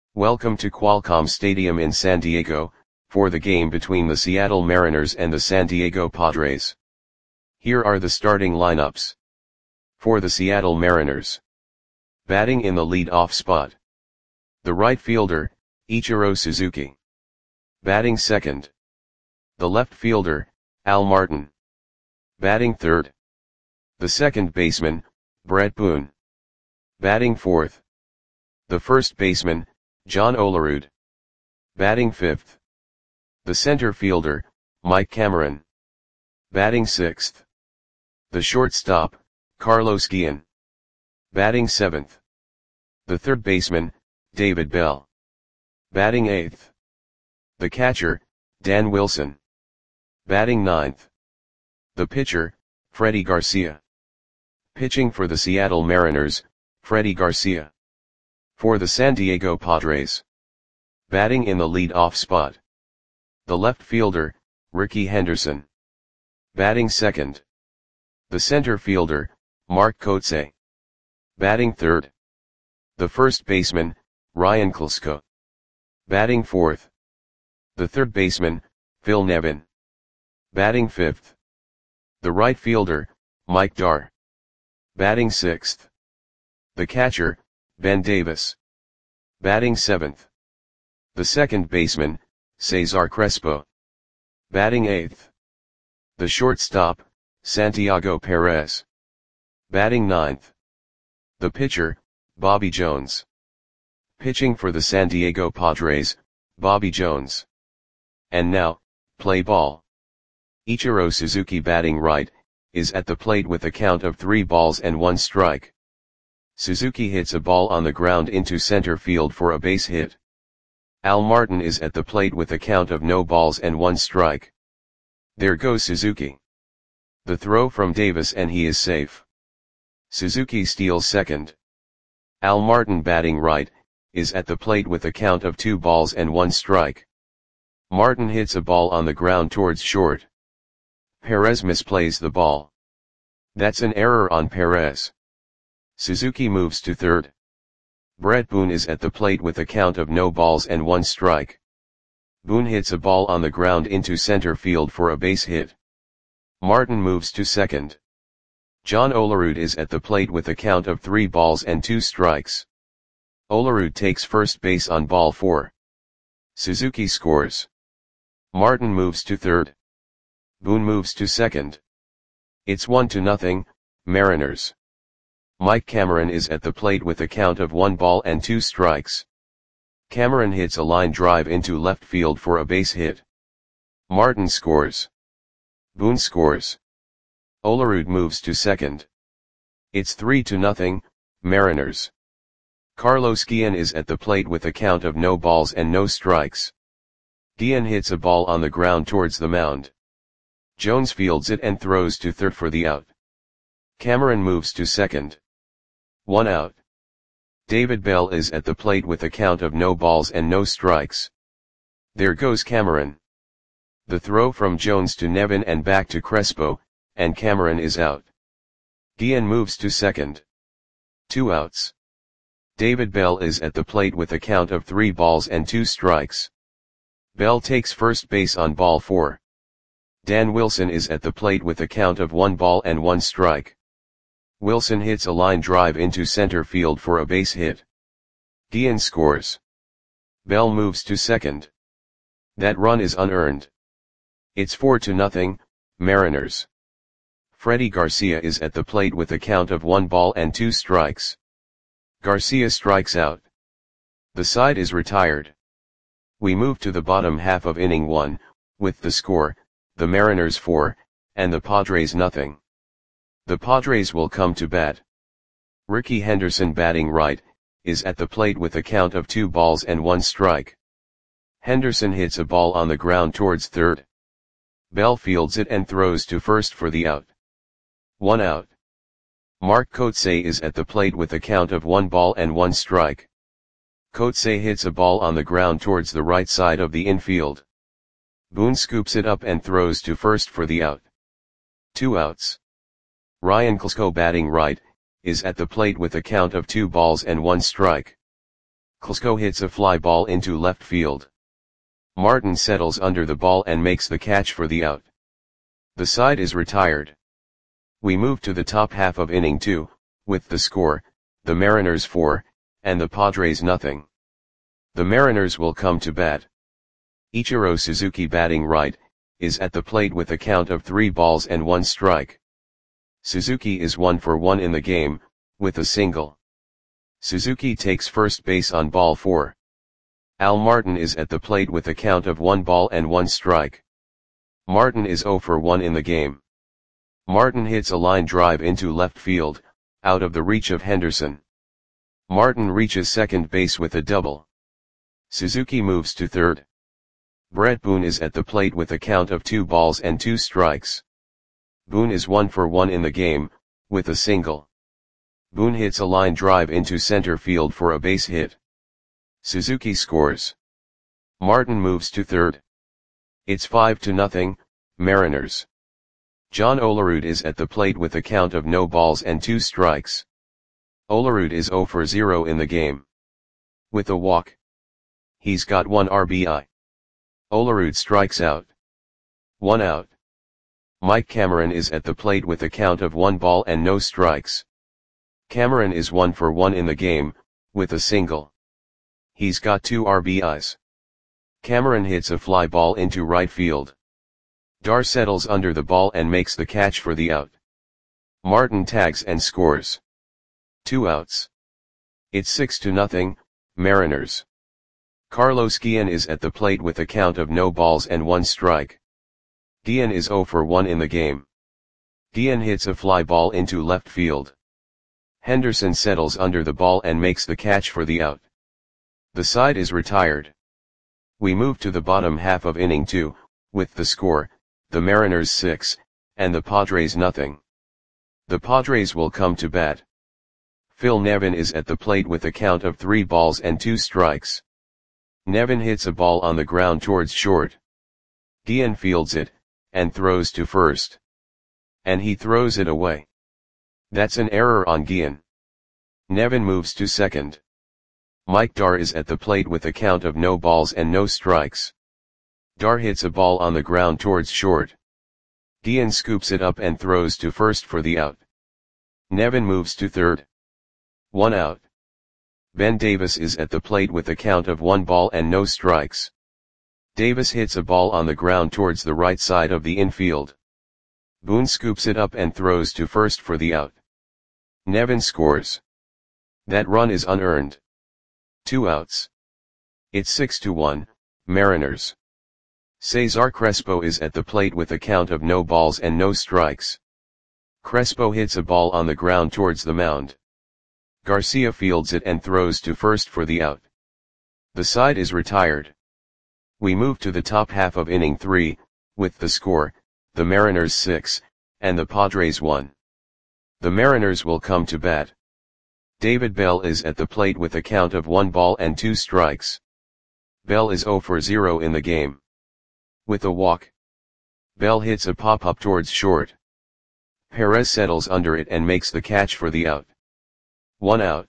Welcome to Qualcomm Stadium in San Diego, for the game between the Seattle Mariners and the San Diego Padres. Here are the starting lineups. For the Seattle Mariners. Batting in the lead-off spot. The right fielder, Ichiro Suzuki. Batting second. The left fielder, Al Martin. Batting third. The second baseman, Bret Boone. Batting fourth. The first baseman, John Olerud. Batting fifth. The center fielder, Mike Cameron. Batting sixth. The shortstop, Carlos Guillen. Batting seventh. The third baseman, David Bell. Batting eighth. The catcher, Dan Wilson. Batting ninth. The pitcher, Freddie Garcia. Pitching for the Seattle Mariners, Freddie Garcia. For the San Diego Padres. Batting in the lead-off spot. The left fielder, Rickey Henderson. Batting second. The center fielder, Mark Kotsay. Batting third. The first baseman, Ryan Klesko. Batting fourth. The third baseman, Phil Nevin. Batting fifth. The right fielder, Mike Dar. Batting sixth. The catcher, Ben Davis. Batting seventh. The second baseman, Cesar Crespo. Batting eighth. The shortstop, Santiago Perez. Batting ninth. The pitcher, Bobby Jones. Pitching for the San Diego Padres, Bobby Jones. And now, play ball. Ichiro Suzuki batting right, is at the plate with a count of 3 balls and 1 strike. Suzuki hits a ball on the ground into center field for a base hit. Al Martin is at the plate with a count of no balls and 1 strike. There goes Suzuki. The throw from Davis and he is safe. Suzuki steals second. Al Martin batting right, is at the plate with a count of 2 balls and 1 strike. Martin hits a ball on the ground towards short. Perez misplays the ball. That's an error on Perez. Suzuki moves to third. Bret Boone is at the plate with a count of no balls and 1 strike. Boone hits a ball on the ground into center field for a base hit. Martin moves to second. John Olerud is at the plate with a count of 3 balls and 2 strikes. Olerud takes first base on ball 4. Suzuki scores. Martin moves to third. Boone moves to second. It's 1-0, Mariners. Mike Cameron is at the plate with a count of 1 ball and 2 strikes. Cameron hits a line drive into left field for a base hit. Martin scores. Boone scores. Olerud moves to second. It's 3-0, Mariners. Carlos Guillen is at the plate with a count of no balls and no strikes. Guillen hits a ball on the ground towards the mound. Jones fields it and throws to third for the out. Cameron moves to second. 1 out. David Bell is at the plate with a count of no balls and no strikes. There goes Cameron. The throw from Jones to Nevin and back to Crespo, and Cameron is out. Guillen moves to second. 2 outs. David Bell is at the plate with a count of 3 balls and 2 strikes. Bell takes first base on ball 4. Dan Wilson is at the plate with a count of 1 ball and 1 strike. Wilson hits a line drive into center field for a base hit. Guillen scores. Bell moves to second. That run is unearned. It's 4-0, Mariners. Freddie Garcia is at the plate with a count of 1 ball and 2 strikes. Garcia strikes out. The side is retired. We move to the bottom half of inning 1, with the score, the Mariners 4, and the Padres nothing. The Padres will come to bat. Rickey Henderson batting right, is at the plate with a count of 2 balls and 1 strike. Henderson hits a ball on the ground towards third. Bell fields it and throws to first for the out. 1 out. Mark Kotsay is at the plate with a count of 1 ball and 1 strike. Kotsay hits a ball on the ground towards the right side of the infield. Boone scoops it up and throws to first for the out. 2 outs. Ryan Klesko batting right, is at the plate with a count of 2 balls and 1 strike. Klesko hits a fly ball into left field. Martin settles under the ball and makes the catch for the out. The side is retired. We move to the top half of inning 2, with the score, the Mariners 4, and the Padres nothing. The Mariners will come to bat. Ichiro Suzuki, batting right, is at the plate with a count of 3 balls and 1 strike. Suzuki is 1 for 1 in the game, with a single. Suzuki takes first base on ball 4. Al Martin is at the plate with a count of 1 ball and 1 strike. Martin is 0 for 1 in the game. Martin hits a line drive into left field, out of the reach of Henderson. Martin reaches second base with a double. Suzuki moves to third. Brett Boone is at the plate with a count of 2 balls and 2 strikes. Boone is 1 for 1 in the game, with a single. Boone hits a line drive into center field for a base hit. Suzuki scores. Martin moves to third. It's 5-0, Mariners. John Olerud is at the plate with a count of no balls and 2 strikes. Olerud is 0 for 0 in the game. With a walk. He's got 1 RBI. Olerud strikes out. 1 out. Mike Cameron is at the plate with a count of 1 ball and no strikes. Cameron is 1 for 1 in the game, with a single. He's got 2 RBIs. Cameron hits a fly ball into right field. Dar settles under the ball and makes the catch for the out. Martin tags and scores. 2 outs. It's 6-0, Mariners. Carlos Guillen is at the plate with a count of no balls and 1 strike. Guillen is 0 for 1 in the game. Guillen hits a fly ball into left field. Henderson settles under the ball and makes the catch for the out. The side is retired. We move to the bottom half of inning 2, with the score, the Mariners 6, and the Padres nothing. The Padres will come to bat. Phil Nevin is at the plate with a count of 3 balls and 2 strikes. Nevin hits a ball on the ground towards short. Guillen fields it, and throws to first. And he throws it away. That's an error on Guillen. Nevin moves to second. Mike Dar is at the plate with a count of no balls and no strikes. Dar hits a ball on the ground towards short. Guillen scoops it up and throws to first for the out. Nevin moves to third. 1 out. Ben Davis is at the plate with a count of 1 ball and no strikes. Davis hits a ball on the ground towards the right side of the infield. Boone scoops it up and throws to first for the out. Nevin scores. That run is unearned. 2 outs. It's 6-1, Mariners. Cesar Crespo is at the plate with a count of no balls and no strikes. Crespo hits a ball on the ground towards the mound. Garcia fields it and throws to first for the out. The side is retired. We move to the top half of inning 3, with the score, the Mariners 6, and the Padres 1. The Mariners will come to bat. David Bell is at the plate with a count of 1 ball and 2 strikes. Bell is 0 for 0 in the game. With a walk. Bell hits a pop-up towards short. Perez settles under it and makes the catch for the out. 1 out.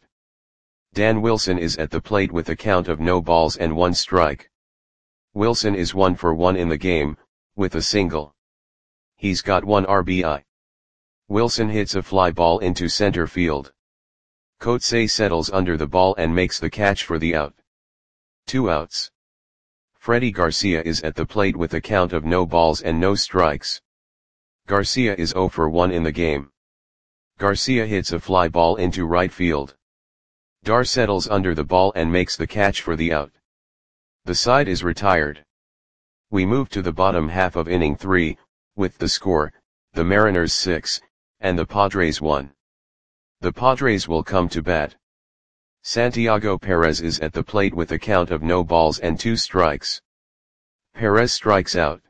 Dan Wilson is at the plate with a count of no balls and 1 strike. Wilson is 1 for 1 in the game, with a single. He's got 1 RBI. Wilson hits a fly ball into center field. Coetzee settles under the ball and makes the catch for the out. 2 outs. Freddie Garcia is at the plate with a count of no balls and no strikes. Garcia is 0 for 1 in the game. Garcia hits a fly ball into right field. Dar settles under the ball and makes the catch for the out. The side is retired. We move to the bottom half of inning 3, with the score, the Mariners 6, and the Padres 1. The Padres will come to bat. Santiago Perez is at the plate with a count of no balls and 2 strikes. Perez strikes out.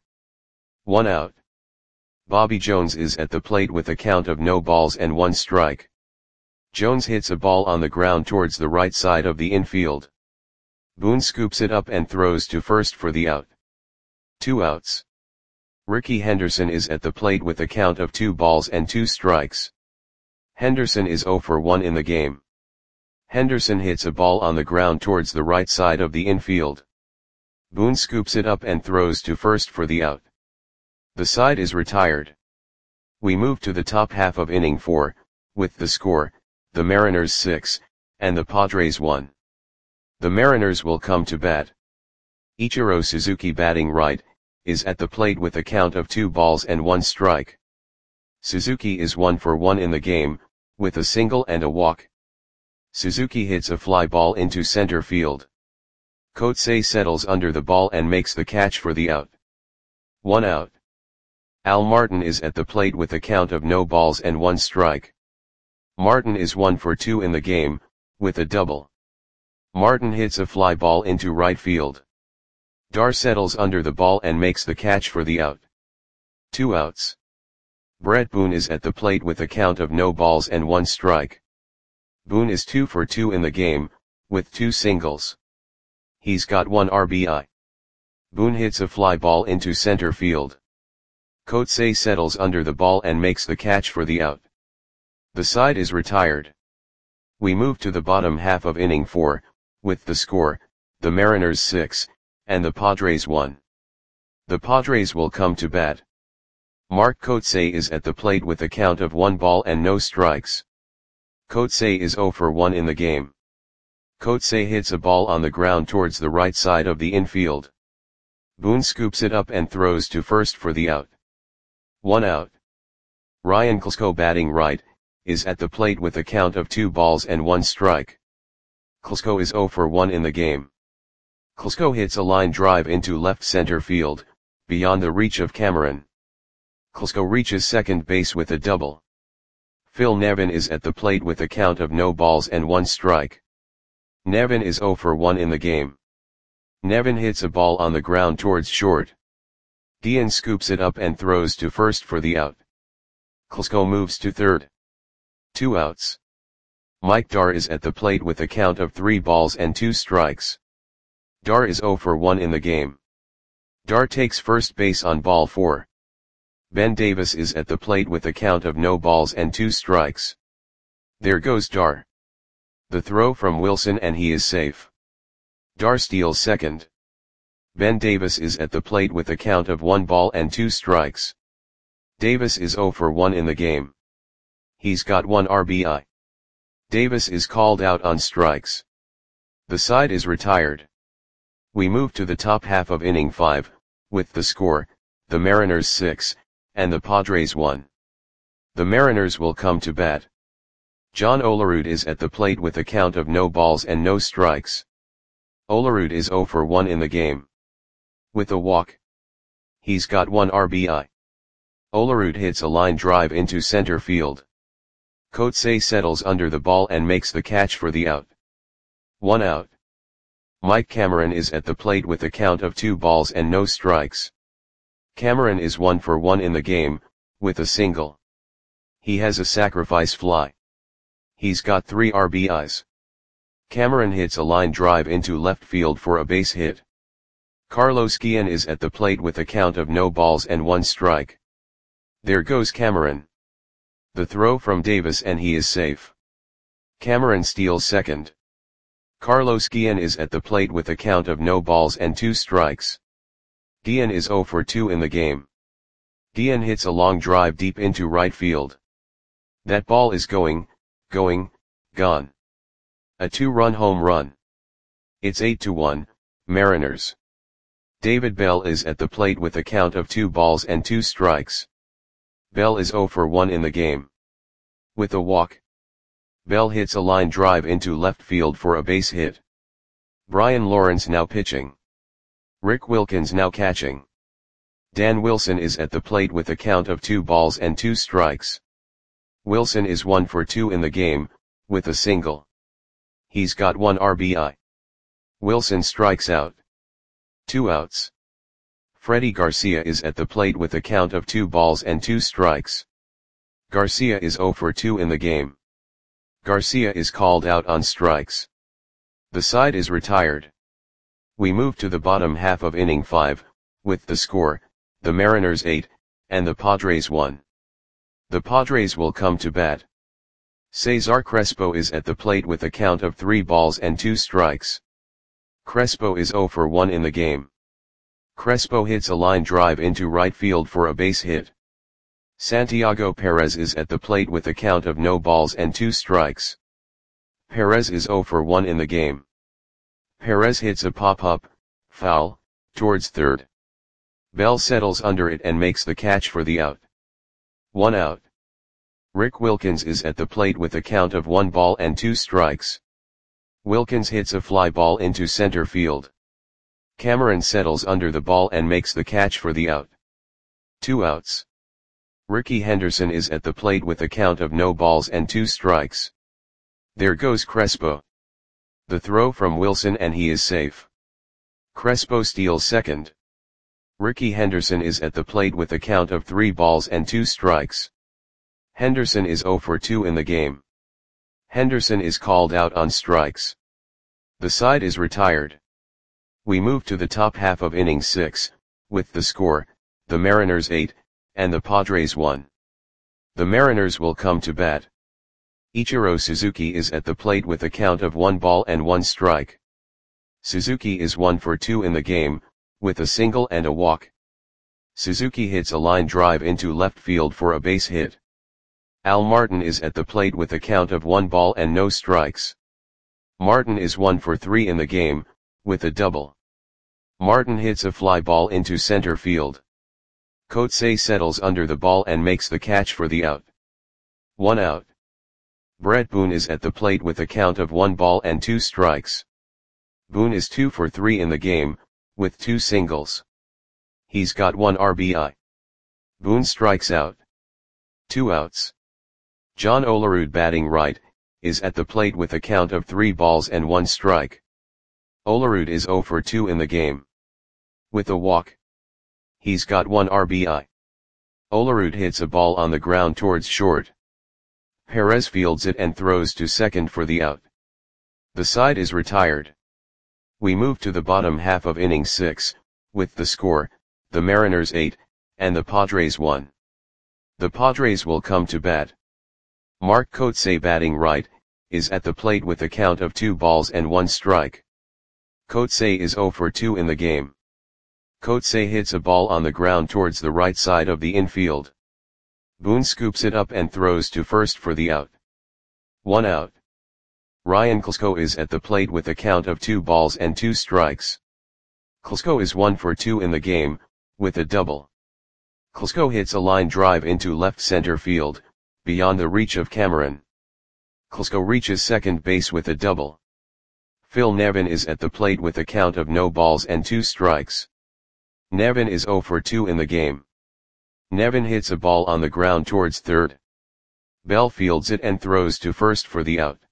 1 out. Bobby Jones is at the plate with a count of no balls and 1 strike. Jones hits a ball on the ground towards the right side of the infield. Boone scoops it up and throws to first for the out. 2 outs. Ricky Henderson is at the plate with a count of 2 balls and 2 strikes. Henderson is 0 for 1 in the game. Henderson hits a ball on the ground towards the right side of the infield. Boone scoops it up and throws to first for the out. The side is retired. We move to the top half of inning 4, with the score, the Mariners 6, and the Padres 1. The Mariners will come to bat. Ichiro Suzuki, batting right, is at the plate with a count of 2 balls and 1 strike. Suzuki is 1 for 1 in the game, with a single and a walk. Suzuki hits a fly ball into center field. Kotse settles under the ball and makes the catch for the out. 1 out. Al Martin is at the plate with a count of no balls and 1 strike. Martin is 1 for 2 in the game, with a double. Martin hits a fly ball into right field. Dar settles under the ball and makes the catch for the out. 2 outs. Brett Boone is at the plate with a count of no balls and 1 strike. Boone is 2 for 2 in the game, with 2 singles. He's got 1 RBI. Boone hits a fly ball into center field. Kotse settles under the ball and makes the catch for the out. The side is retired. We move to the bottom half of inning 4, with the score, the Mariners 6, and the Padres 1. The Padres will come to bat. Mark Kotse is at the plate with a count of 1 ball and no strikes. Kotse is 0 for 1 in the game. Kotse hits a ball on the ground towards the right side of the infield. Boone scoops it up and throws to first for the out. 1 out. Ryan Klesko, batting right, is at the plate with a count of 2 balls and 1 strike. Klesko is 0 for 1 in the game. Klesko hits a line drive into left center field, beyond the reach of Cameron. Klesko reaches second base with a double. Phil Nevin is at the plate with a count of no balls and 1 strike. Nevin is 0 for 1 in the game. Nevin hits a ball on the ground towards short. Dian scoops it up and throws to first for the out. Klesko moves to third. 2 outs. Mike Dar is at the plate with a count of 3 balls and 2 strikes. Dar is 0 for 1 in the game. Dar takes first base on ball 4. Ben Davis is at the plate with a count of no balls and 2 strikes. There goes Dar. The throw from Wilson and he is safe. Dar steals second. Ben Davis is at the plate with a count of 1 ball and 2 strikes. Davis is 0 for 1 in the game. He's got 1 RBI. Davis is called out on strikes. The side is retired. We move to the top half of inning 5, with the score, the Mariners 6, and the Padres 1. The Mariners will come to bat. John Olerud is at the plate with a count of no balls and no strikes. Olerud is 0 for 1 in the game. With a walk. He's got 1 RBI. Olerud hits a line drive into center field. Kotse settles under the ball and makes the catch for the out. 1 out. Mike Cameron is at the plate with a count of 2 balls and no strikes. Cameron is 1 for 1 in the game, with a single. He has a sacrifice fly. He's got 3 RBIs. Cameron hits a line drive into left field for a base hit. Carlos Guillen is at the plate with a count of no balls and 1 strike. There goes Cameron. The throw from Davis and he is safe. Cameron steals second. Carlos Guillen is at the plate with a count of no balls and 2 strikes. Guillen is 0 for 2 in the game. Guillen hits a long drive deep into right field. That ball is gone. A 2-run home run. It's 8-1, Mariners. David Bell is at the plate with a count of 2 balls and 2 strikes. Bell is 0 for 1 in the game. With a walk. Bell hits a line drive into left field for a base hit. Brian Lawrence now pitching. Rick Wilkins now catching. Dan Wilson is at the plate with a count of 2 balls and 2 strikes. Wilson is 1 for 2 in the game, with a single. He's got 1 RBI. Wilson strikes out. 2 outs. Freddie Garcia is at the plate with a count of 2 balls and 2 strikes. Garcia is 0 for 2 in the game. Garcia is called out on strikes. The side is retired. We move to the bottom half of inning 5, with the score, the Mariners 8, and the Padres 1. The Padres will come to bat. Cesar Crespo is at the plate with a count of 3 balls and 2 strikes. Crespo is 0 for 1 in the game. Crespo hits a line drive into right field for a base hit. Santiago Perez is at the plate with a count of no balls and 2 strikes. Perez is 0 for 1 in the game. Perez hits a pop-up, foul, towards third. Bell settles under it and makes the catch for the out. 1 out. Rick Wilkins is at the plate with a count of 1 ball and 2 strikes. Wilkins hits a fly ball into center field. Cameron settles under the ball and makes the catch for the out. 2 outs. Ricky Henderson is at the plate with a count of no balls and 2 strikes. There goes Crespo. The throw from Wilson and he is safe. Crespo steals second. Ricky Henderson is at the plate with a count of 3 balls and 2 strikes. Henderson is 0 for 2 in the game. Henderson is called out on strikes. The side is retired. We move to the top half of inning 6, with the score, the Mariners 8, and the Padres 1. The Mariners will come to bat. Ichiro Suzuki is at the plate with a count of 1 ball and 1 strike. Suzuki is 1 for 2 in the game, with a single and a walk. Suzuki hits a line drive into left field for a base hit. Al Martin is at the plate with a count of 1 ball and no strikes. Martin is 1 for 3 in the game, with a double. Martin hits a fly ball into center field. Kotze settles under the ball and makes the catch for the out. 1 out. Brett Boone is at the plate with a count of 1 ball and 2 strikes. Boone is 2 for 3 in the game, with 2 singles. He's got 1 RBI. Boone strikes out. 2 outs. John Olerud, batting right, is at the plate with a count of 3 balls and 1 strike. Olerud is 0 for 2 in the game. With a walk. He's got 1 RBI. Olerud hits a ball on the ground towards short. Perez fields it and throws to second for the out. The side is retired. We move to the bottom half of inning 6, with the score, the Mariners 8, and the Padres 1. The Padres will come to bat. Mark Kotze, batting right, is at the plate with a count of 2 balls and 1 strike. Kotze is 0 for 2 in the game. Kotze hits a ball on the ground towards the right side of the infield. Boone scoops it up and throws to first for the out. 1 out. Ryan Klesko is at the plate with a count of 2 balls and 2 strikes. Klesko is 1 for 2 in the game, with a double. Klesko hits a line drive into left center field, beyond the reach of Cameron. Klesko reaches second base with a double. Phil Nevin is at the plate with a count of no balls and 2 strikes. Nevin is 0 for 2 in the game. Nevin hits a ball on the ground towards third. Bell fields it and throws to first for the out.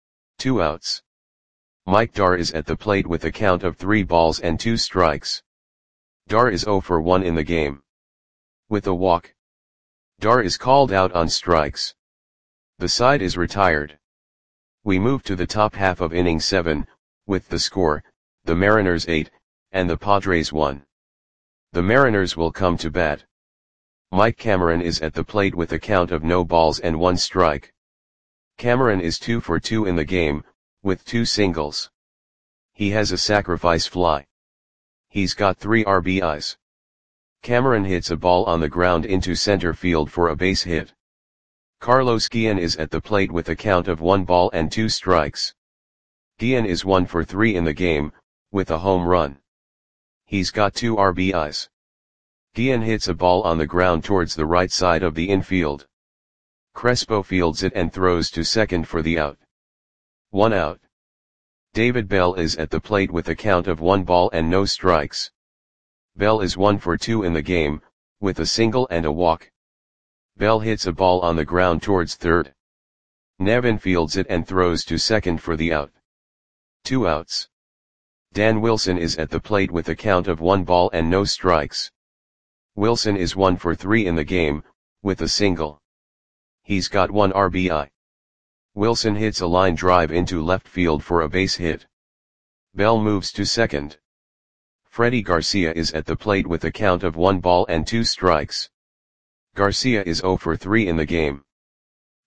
2 outs. Mike Dar is at the plate with a count of 3 balls and 2 strikes. Dar is 0 for 1 in the game. With a walk. Dar is called out on strikes. The side is retired. We move to the top half of inning 7, with the score, the Mariners 8, and the Padres 1. The Mariners will come to bat. Mike Cameron is at the plate with a count of no balls and 1 strike. Cameron is 2 for 2 in the game, with 2 singles. He has a sacrifice fly. He's got 3 RBIs. Cameron hits a ball on the ground into center field for a base hit. Carlos Guillen is at the plate with a count of 1 ball and 2 strikes. Guillen is 1 for 3 in the game, with a home run. He's got 2 RBIs. Guillen hits a ball on the ground towards the right side of the infield. Crespo fields it and throws to second for the out. 1 out. David Bell is at the plate with a count of 1 ball and no strikes. Bell is 1 for 2 in the game, with a single and a walk. Bell hits a ball on the ground towards third. Nevin fields it and throws to second for the out. 2 outs. Dan Wilson is at the plate with a count of 1 ball and no strikes. Wilson is 1 for 3 in the game, with a single. He's got 1 RBI. Wilson hits a line drive into left field for a base hit. Bell moves to second. Freddie Garcia is at the plate with a count of 1 ball and 2 strikes. Garcia is 0 for 3 in the game.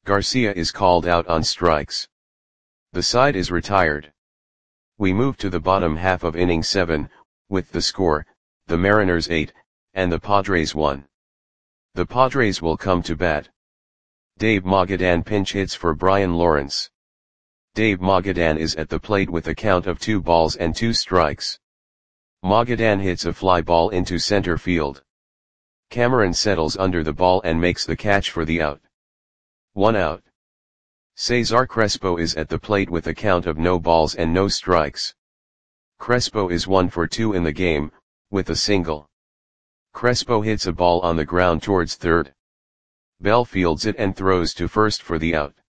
Garcia is called out on strikes. The side is retired. We move to the bottom half of inning 7, with the score, the Mariners 8, and the Padres 1. The Padres will come to bat. Dave Magadan pinch hits for Brian Lawrence. Dave Magadan is at the plate with a count of 2 balls and 2 strikes. Magadan hits a fly ball into center field. Cameron settles under the ball and makes the catch for the out. 1 out. Cesar Crespo is at the plate with a count of no balls and no strikes. Crespo is 1 for 2 in the game, with a single. Crespo hits a ball on the ground towards third. Bell fields it and throws to first for the out.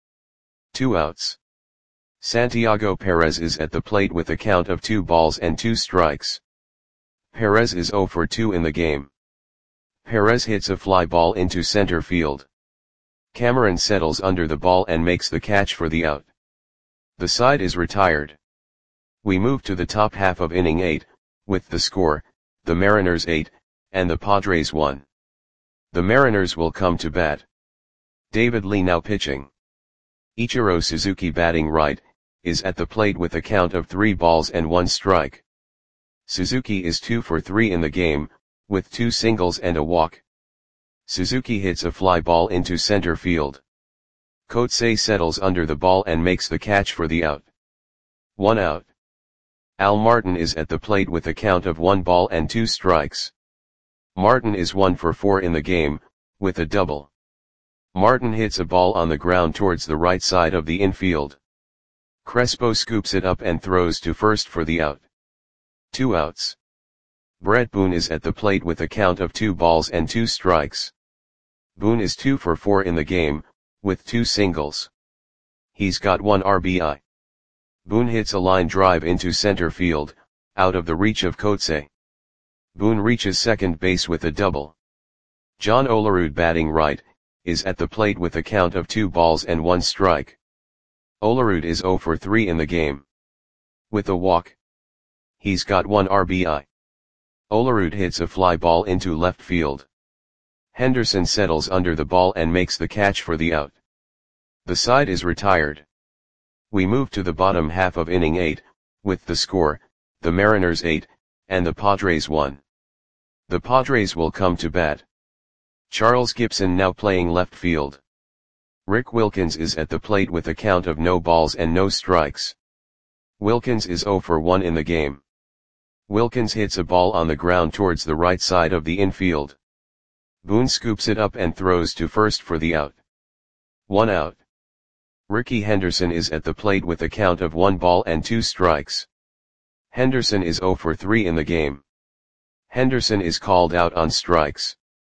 2 outs. Santiago Perez is at the plate with a count of 2 balls and 2 strikes. Perez is 0 for 2 in the game. Perez hits a fly ball into center field. Cameron settles under the ball and makes the catch for the out. The side is retired. We move to the top half of inning 8, with the score, the Mariners 8, and the Padres 1. The Mariners will come to bat. David Lee now pitching. Ichiro Suzuki batting right, is at the plate with a count of 3 balls and 1 strike. Suzuki is 2 for 3 in the game, with 2 singles and a walk. Suzuki hits a fly ball into center field. Kotze settles under the ball and makes the catch for the out. 1 out. Al Martin is at the plate with a count of 1 ball and 2 strikes. Martin is 1 for 4 in the game, with a double. Martin hits a ball on the ground towards the right side of the infield. Crespo scoops it up and throws to first for the out. 2 outs. Brett Boone is at the plate with a count of 2 balls and 2 strikes. Boone is 2 for 4 in the game, with 2 singles. He's got 1 RBI. Boone hits a line drive into center field, out of the reach of Kotze. Boone reaches second base with a double. John Olerud batting right, is at the plate with a count of 2 balls and 1 strike. Olerud is 0 for 3 in the game. With a walk. He's got 1 RBI. Olerud hits a fly ball into left field. Henderson settles under the ball and makes the catch for the out. The side is retired. We move to the bottom half of inning 8, with the score, the Mariners 8, and the Padres 1. The Padres will come to bat. Charles Gibson now playing left field. Rick Wilkins is at the plate with a count of no balls and no strikes. Wilkins is 0 for 1 in the game. Wilkins hits a ball on the ground towards the right side of the infield. Boone scoops it up and throws to first for the out. 1 out. Ricky Henderson is at the plate with a count of 1 ball and 2 strikes. Henderson is 0 for 3 in the game. Henderson is called out on strikes.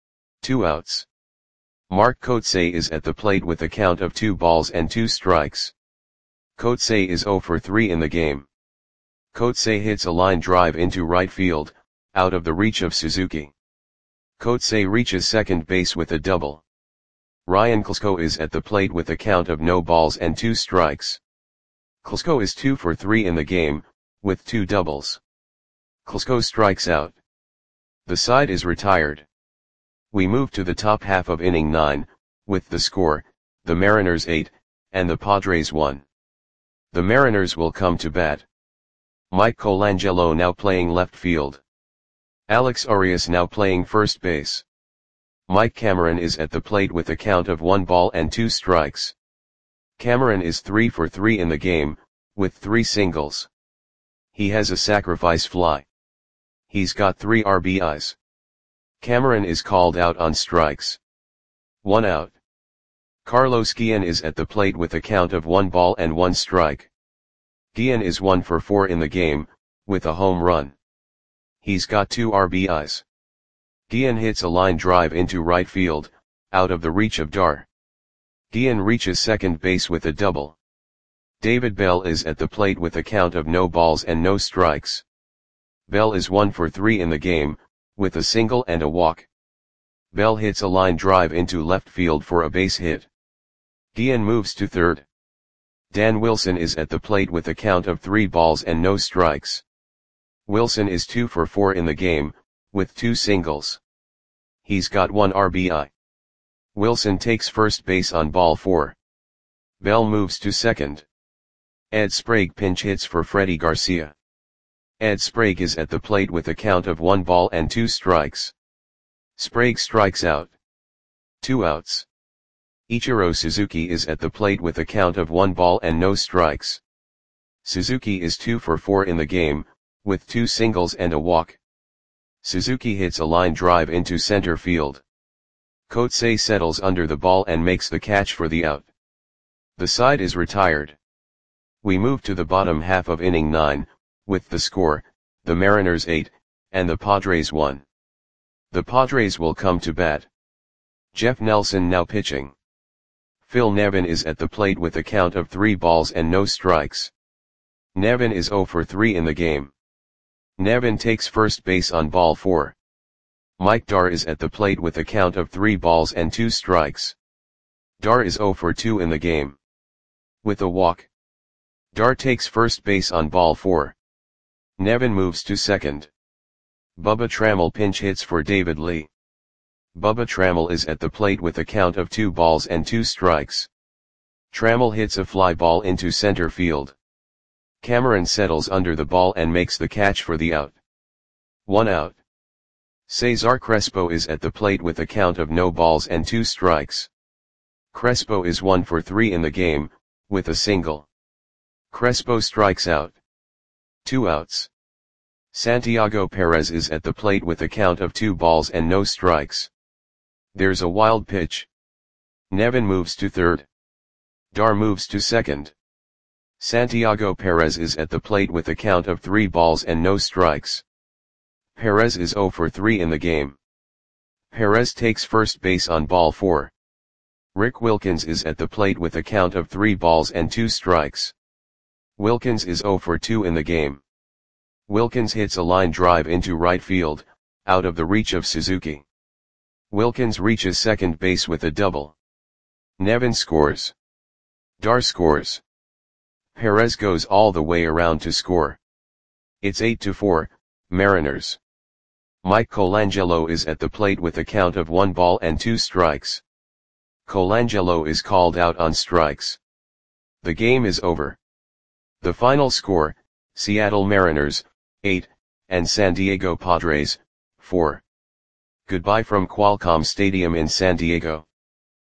2 outs. Mark Kotze is at the plate with a count of 2 balls and 2 strikes. Kotze is 0 for 3 in the game. Kotze hits a line drive into right field, out of the reach of Suzuki. Kotze reaches second base with a double. Ryan Klesko is at the plate with a count of no balls and 2 strikes. Klesko is 2 for 3 in the game, with 2 doubles. Klesko strikes out. The side is retired. We move to the top half of inning 9, with the score, the Mariners 8, and the Padres 1. The Mariners will come to bat. Mike Colangelo now playing left field. Alex Arias now playing first base. Mike Cameron is at the plate with a count of 1 ball and 2 strikes. Cameron is 3 for 3 in the game, with 3 singles. He has a sacrifice fly. He's got 3 RBIs. Cameron is called out on strikes. 1 out. Carlos Guillen is at the plate with a count of 1 ball and 1 strike. Guillen is 1 for 4 in the game, with a home run. He's got 2 RBIs. Guillen hits a line drive into right field, out of the reach of Dar. Guillen reaches second base with a double. David Bell is at the plate with a count of no balls and no strikes. Bell is 1 for 3 in the game, with a single and a walk. Bell hits a line drive into left field for a base hit. Guillen moves to third. Dan Wilson is at the plate with a count of 3 balls and no strikes. Wilson is 2 for 4 in the game, with 2 singles. He's got 1 RBI. Wilson takes first base on ball 4. Bell moves to second. Ed Sprague pinch hits for Freddie Garcia. Ed Sprague is at the plate with a count of 1 ball and 2 strikes. Sprague strikes out. 2 outs. Ichiro Suzuki is at the plate with a count of 1 ball and no strikes. Suzuki is 2 for 4 in the game, with 2 singles and a walk. Suzuki hits a line drive into center field. Kotse settles under the ball and makes the catch for the out. The side is retired. We move to the bottom half of inning 9, with the score, the Mariners 8, and the Padres 1. The Padres will come to bat. Jeff Nelson now pitching. Phil Nevin is at the plate with a count of 3 balls and no strikes. Nevin is 0 for 3 in the game. Nevin takes first base on ball 4. Mike Dar is at the plate with a count of 3 balls and 2 strikes. Dar is 0 for 2 in the game. With a walk. Dar takes first base on ball 4. Nevin moves to second. Bubba Trammell pinch hits for David Lee. Bubba Trammell is at the plate with a count of 2 balls and 2 strikes. Trammell hits a fly ball into center field. Cameron settles under the ball and makes the catch for the out. 1 out. Cesar Crespo is at the plate with a count of no balls and 2 strikes. Crespo is 1 for 3 in the game, with a single. Crespo strikes out. 2 outs. Santiago Perez is at the plate with a count of 2 balls and no strikes. There's a wild pitch. Nevin moves to third. Dar moves to second. Santiago Perez is at the plate with a count of 3 balls and no strikes. Perez is 0 for 3 in the game. Perez takes first base on ball 4. Rick Wilkins is at the plate with a count of 3 balls and 2 strikes. Wilkins is 0 for 2 in the game. Wilkins hits a line drive into right field, out of the reach of Suzuki. Wilkins reaches second base with a double. Nevin scores. Dar scores. Perez goes all the way around to score. It's 8-4, Mariners. Mike Colangelo is at the plate with a count of 1 ball and 2 strikes. Colangelo is called out on strikes. The game is over. The final score, Seattle Mariners, 8, and San Diego Padres, 4. Goodbye from Qualcomm Stadium in San Diego.